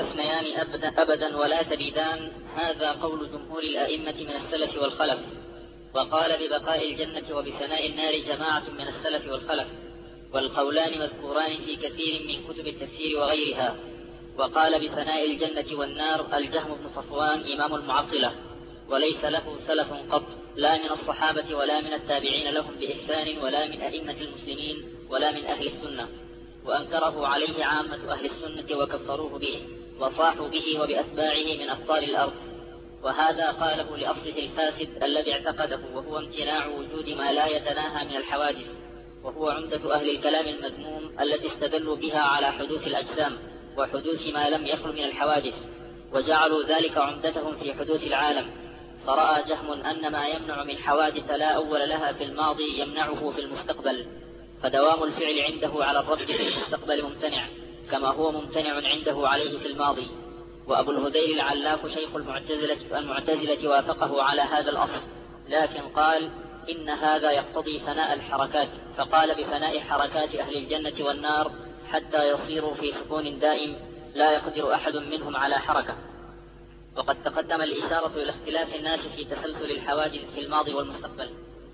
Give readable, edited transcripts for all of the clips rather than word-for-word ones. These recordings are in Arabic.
اثنيان أبدا ولا تبيدان، هذا قول جمهور الأئمة من السلف والخلف. وقال ببقاء الجنة وبثناء النار جماعة من السلف والخلف، والقولان مذكوران في كثير من كتب التفسير وغيرها. وقال بثناء الجنة والنار الجهم بن صفوان إمام المعطلة، وليس له سلف قط، لا من الصحابة ولا من التابعين لهم بإحسان ولا من أئمة المسلمين ولا من أهل السنة، وأنكره عليه عامة أهل السنة وكفروه به وصاحوا به وبأتباعه من أبطال الأرض. وهذا قاله لأصله الفاسد الذي اعتقده، وهو امتناع وجود ما لا يتناهى من الحوادث، وهو عمدة أهل الكلام المذموم التي استدلوا بها على حدوث الأجسام وحدوث ما لم يخل من الحوادث، وجعلوا ذلك عمدتهم في حدوث العالم. فرأى جهم أن ما يمنع من حوادث لا أول لها في الماضي يمنعه في المستقبل، فدوام الفعل عنده على الرد في المستقبل ممتنع كما هو ممتنع عنده عليه في الماضي. وأبو الهذيل العلاف شيخ المعتزلة وافقه على هذا الأصل، لكن قال إن هذا يقتضي ثناء الحركات، فقال بثناء حركات أهل الجنة والنار حتى يصيروا في سكون دائم لا يقدر أحد منهم على حركة. وقد تقدم الإشارة إلى اختلاف الناس في تسلسل الحوادث في الماضي والمستقبل.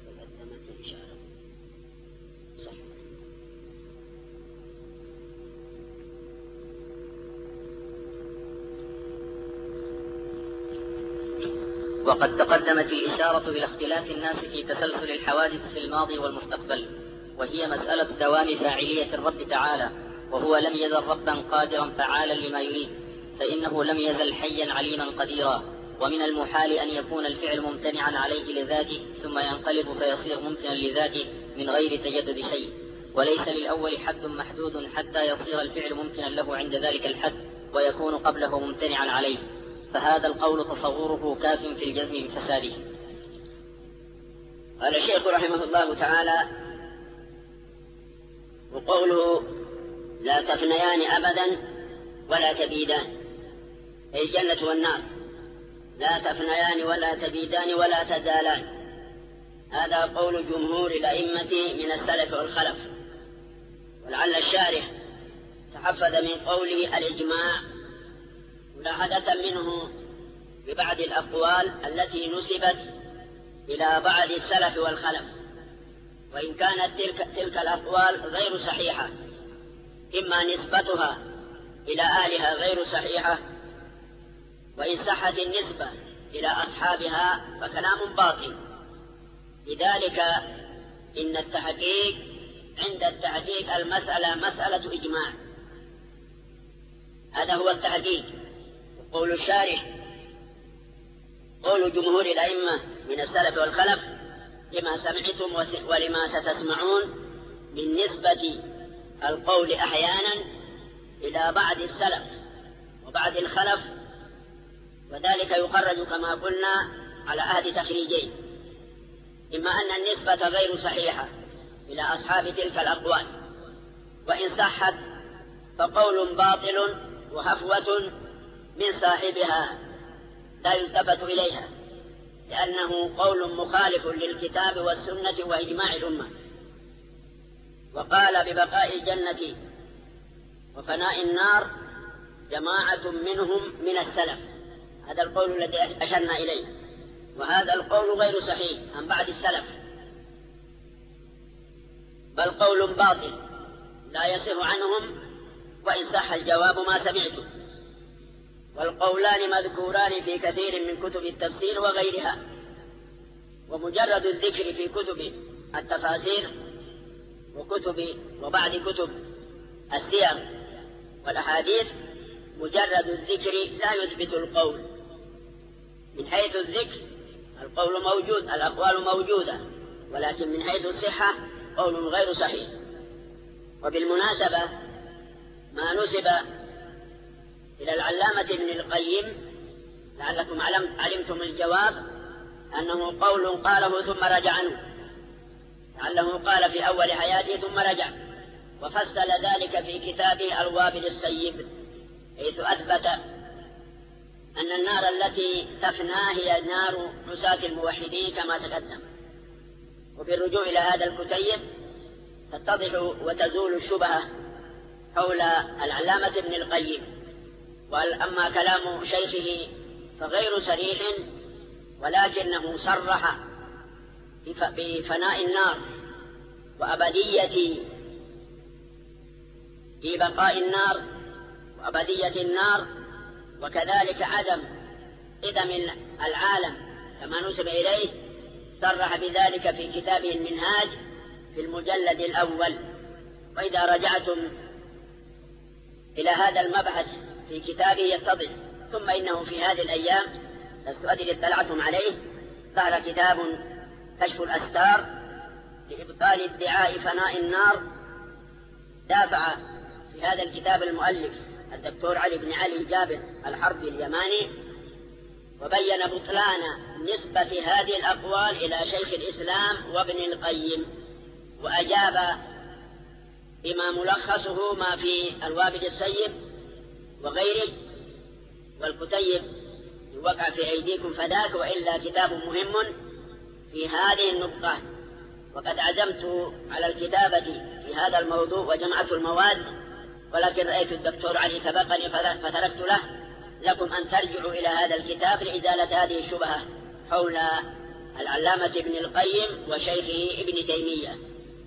وقد تقدمت الإشارة إلى اختلاف الناس في تسلسل الحوادث في الماضي والمستقبل، وهي مسألة دوام فاعلية الرب تعالى، وهو لم يزل ربا قادرا فعالا لما يريد، فإنه لم يزل حيا عليما قديرا. ومن المحال أن يكون الفعل ممتنعا عليه لذاته ثم ينقلب فيصير ممتنا لذاته من غير تجدد شيء، وليس للأول حد محدود حتى يصير الفعل ممتنا له عند ذلك الحد ويكون قبله ممتنعا عليه، فهذا القول تصوره كاف في الجزم من فساده. قال الشيخ رحمه الله تعالى: وقوله لا تفنيان أبدا ولا تبيدان، أي الجنة والنار لا تفنيان ولا تبيدان ولا تزالان، هذا قول جمهور الأئمة من السلف والخلف. ولعل الشارح تحفظ من قوله الإجماع ملاحظة منه ببعض الأقوال التي نسبت إلى بعض السلف والخلف، وإن كانت تلك الأقوال غير صحيحة، إما نسبتها إلى أهلها غير صحيحة، وإن صحت النسبة إلى أصحابها فكلام باطل. لذلك إن التحقيق عند التحقيق المسألة مسألة إجماع، هذا هو التحقيق. قول الشارح قول جمهور الأئمة من السلف والخلف لما سمعتم ولما ستسمعون من نسبة القول أحيانا إلى بعض السلف وبعض الخلف، وذلك يخرج كما قلنا على أحد تخريجين: إما أن النسبة غير صحيحة إلى أصحاب تلك الأقوال، وإن صحت فقول باطل وهفوة من صاحبها لا يلتفت إليها، لأنه قول مخالف للكتاب والسنة وإجماع الأمة. وقال ببقاء الجنة وفناء النار جماعة منهم من السلف، هذا القول الذي أشرنا إليه، وهذا القول غير صحيح عن بعض السلف، بل قول باطل لا يصح عنهم، وإن صح الجواب ما سمعته. والقولان مذكوران في كثير من كتب التفسير وغيرها، ومجرد الذكر في كتب التفاسير وبعض كتب السير والأحاديث، مجرد الذكر لا يثبت القول. من حيث الذكر القول موجود، الأقوال موجودة، ولكن من حيث الصحة قول غير صحيح. وبالمناسبة ما نسب إلى العلامة ابن القيم لعلكم علمتم الجواب أنه قول قاله ثم رجع عنه، لعله قال في أول حياته ثم رجع، وفصل ذلك في كتابه الوابل السيب، حيث أثبت أن النار التي تفنى هي نار عصاة الموحدين كما تقدم. وبالرجوع إلى هذا الكتيب تتضح وتزول الشبهة حول العلامة ابن القيم، وأما كلام شيخه فغير صريح، ولكنه صرح بفناء النار وأبدية في بقاء النار وأبدية النار، وكذلك عدم قدم العالم كما نسب إليه، صرح بذلك في كتابه المنهاج في المجلد الأول. وإذا رجعتم إلى هذا المبحث في كتابه يتضح. ثم إنه في هذه الأيام الذي اطلعتم عليه ظهر كتاب كشف الأستار لإبطال ادعاء فناء النار. دافع في هذا الكتاب المؤلف الدكتور علي بن علي جابر الحربي اليماني، وبين بطلان نسبة هذه الأقوال إلى شيخ الإسلام وابن القيم، وأجاب بما ملخصه ما في الوابل السيب وغيره، والكتيب يوقع في أيديكم فذاك، وإلا كتاب مهم في هذه النقطة. وقد عزمت على الكتابة في هذا الموضوع وجمعت المواد، ولكن رأيت الدكتور علي سبقني فتركت له. لكم أن ترجعوا إلى هذا الكتاب لإزالة هذه الشبهة حول العلامة ابن القيم وشيخه ابن تيمية.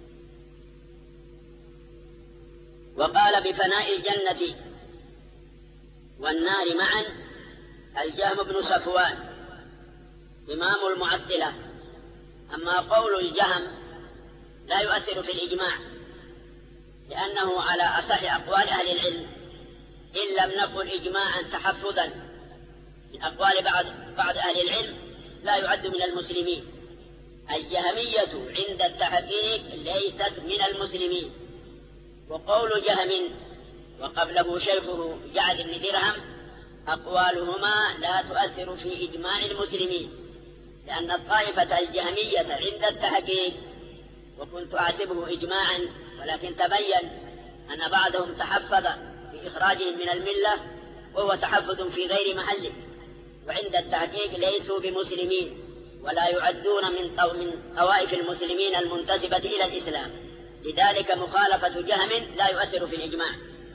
وقال بفناء الجنة والنار معا الجهم بن صفوان إمام المعطلة. أما قول الجهم لا يؤثر في الإجماع، لأنه على أصح أقوال أهل العلم، إن لم نقل إجماعا تحفظا من أقوال بعض أهل العلم، لا يعد من المسلمين. الجهمية عند التحقيق ليست من المسلمين. وقول جهم وقبله شيخه جعد بن درهم أقوالهما لا تؤثر في إجماع المسلمين، لأن الطائفة الجهمية عند التحقيق، وكنت أعتبره إجماعا، ولكن تبين أن بعضهم تحفظ في إخراجهم من الملة، وهو تحفظ في غير محله، وعند التحقيق ليسوا بمسلمين ولا يعدون من طوائف المسلمين المنتسبة إلى الإسلام. لذلك مخالفة جهم لا يؤثر في الإجماع،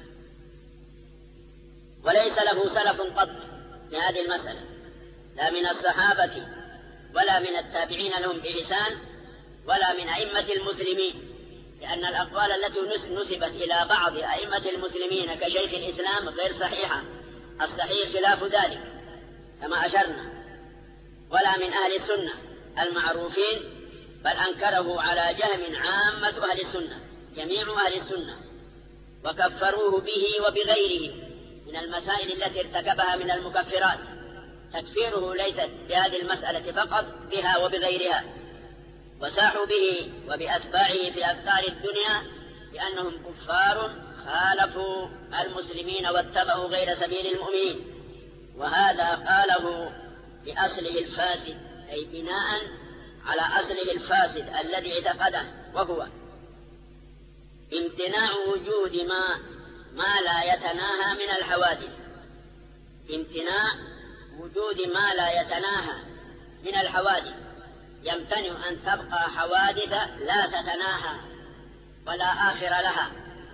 وليس له سلف قط في هذه المسألة، لا من الصحابة ولا من التابعين لهم بإحسان ولا من أئمة المسلمين، لأن الأقوال التي نسبت إلى بعض أئمة المسلمين كشيخ الإسلام غير صحيحة. الصحيح خلاف ذلك كما أشرنا. ولا من أهل السنة المعروفين، بل أنكره على جهم عامة أهل السنة، جميع أهل السنة، وكفروه به وبغيره من المسائل التي ارتكبها من المكفرات. تكفيره ليست بهذه المسألة فقط، بها وبغيرها. وساحوا به وبأتباعه في أفكار الدنيا بأنهم كفار خالفوا المسلمين واتبعوا غير سبيل المؤمنين. وهذا قاله بأصله الفاسد، أي بناء على أصله الفاسد الذي اعتقده، وهو امتناع وجود ما لا يتناهى من الحوادث. امتناع وجود ما لا يتناهى من الحوادث، يمتنع أن تبقى حوادث لا تتناهى ولا آخر لها.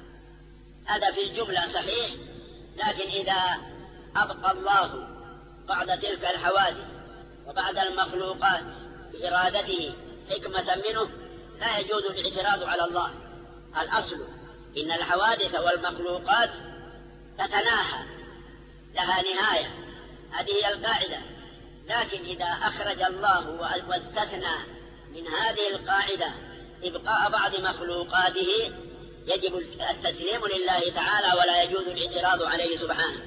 هذا في الجملة صحيح، لكن إذا أبقى الله بعد تلك الحوادث وبعد المخلوقات بإرادته حكمة منه، لا يجوز الاعتراض على الله. الأصل إن الحوادث والمخلوقات تتناهى، لها نهاية، هذه هي القاعدة. لكن إذا أخرج الله واستثنى من هذه القاعدة إبقاء بعض مخلوقاته، يجب التسليم لله تعالى ولا يجوز الاعتراض عليه سبحانه.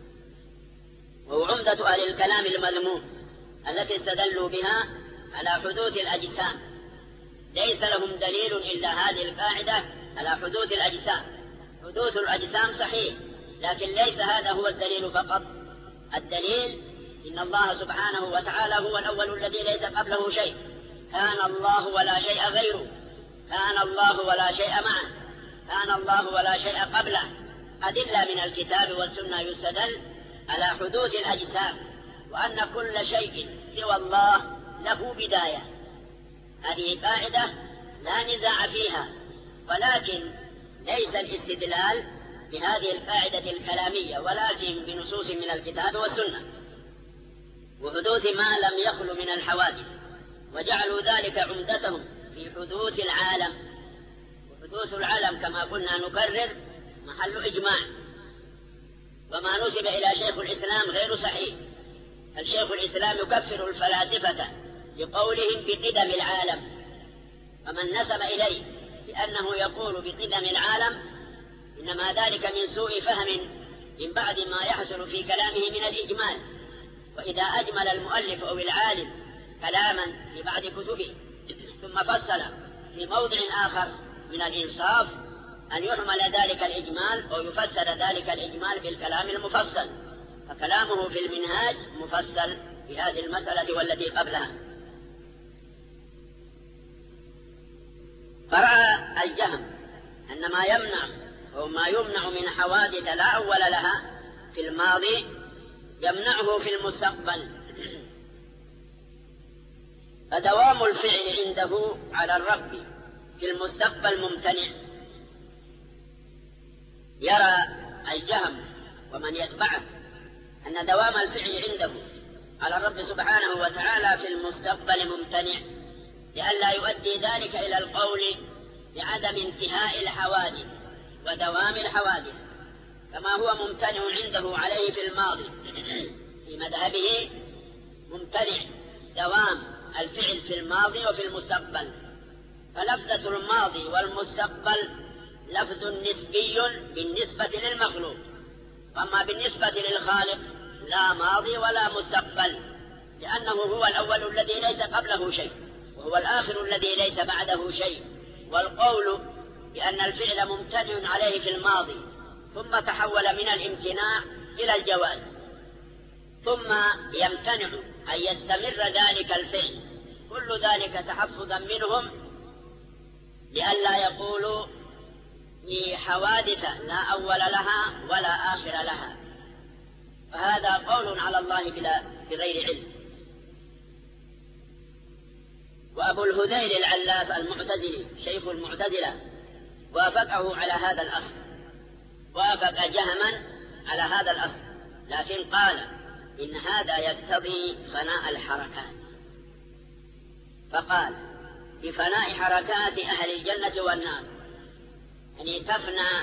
وهو عمدة أهل الكلام المذموم التي استدلوا بها على حدوث الأجسام. ليس لهم دليل إلا هذه القاعدة على حدوث الأجسام. حدوث الأجسام صحيح، لكن ليس هذا هو الدليل فقط. الدليل إن الله سبحانه وتعالى هو الأول الذي ليس قبله شيء، كان الله ولا شيء غيره، كان الله ولا شيء معه، كان الله ولا شيء قبله. أدلة من الكتاب والسنة يستدل على حدوث الأجسام، وأن كل شيء سوى الله له بداية. هذه قاعدة لا نزاع فيها، ولكن ليس الاستدلال بهذه القاعدة الكلامية ولكن بنصوص من الكتاب والسنة، وحدوث ما لم يخل من الحوادث، وجعلوا ذلك عمدتهم في حدوث العالم. وحدوث العالم كما قلنا نكرر محل إجماع، وما نسب إلى شيخ الإسلام غير صحيح. الشيخ الإسلام يكفر الفلاسفة بقولهم بقدم العالم، فمن نسب إليه بأنه يقول بقدم العالم إنما ذلك من سوء فهم من بعد ما يحصل في كلامه من الإجمال. وإذا أجمل المؤلف أو العالم كلاما في بعض كتبه ثم فصل في موضع آخر من الإنصاف أن يحمل ذلك الإجمال أو يفسر ذلك الإجمال بالكلام المفصل، فكلامه في المنهاج مفصل في هذه المسألة والتي قبلها. فرأى الجهم أن ما يمنع أو ما يمنع من حوادث لا أول لها في الماضي يمنعه في المستقبل، فدوام الفعل عنده على الرب في المستقبل ممتنع. يرى الجهم ومن يتبعه أن دوام الفعل عنده على الرب سبحانه وتعالى في المستقبل ممتنع، لئلا يؤدي ذلك إلى القول بعدم انتهاء الحوادث ودوام الحوادث، كما هو ممتنع عنده عليه في الماضي. في مذهبه ممتنع دوام الفعل في الماضي وفي المستقبل، فلفظة الماضي والمستقبل لفظ نسبي بالنسبة للمخلوق، أما بالنسبة للخالق لا ماضي ولا مستقبل، لأنه هو الأول الذي ليس قبله شيء، وهو الآخر الذي ليس بعده شيء. والقول بأن الفعل ممتنع عليه في الماضي ثم تحول من الامتناع إلى الجواز، ثم يمتنع أن يستمر ذلك الفعل، كل ذلك تحفظا منهم لئلا يقولوا بحوادث لا أول لها ولا آخر لها، فهذا قول على الله بغير علم. وأبو الهذيل العلاف المعتزلي شيخ المعتزلة وافقه على هذا الأصل، وافق جهما على هذا الأصل، لكن قال إن هذا يقتضي فناء الحركات، فقال بفناء حركات أهل الجنة والنار، يعني تفنى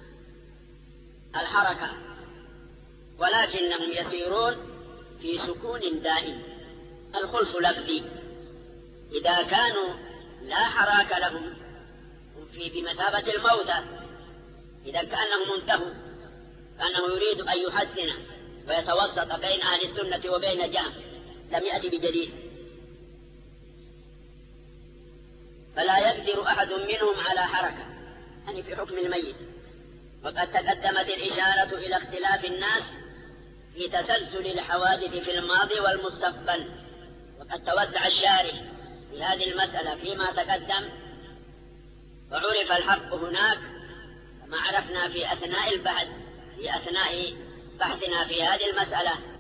الحركة ولكنهم يسيرون في سكون دائم. الخلف لفظي، إذا كانوا لا حراك لهم في بمثابة الموتى، إذا كأنهم انتهوا، كأنه يريد أن يحسن ويتوسط بين أهل السنة وبين جهم، لم يأتي بجديد، فلا يقدر أحد منهم على حركة، يعني في حكم الميت. وقد تقدمت الإشارة إلى اختلاف الناس في تسلسل الحوادث في الماضي والمستقبل، وقد توسع الشارح في هذه المسألة فيما تقدم، وعرف الحق هناك كما عرفنا في أثناء البحث، في أثناء بحثنا في هذه المسألة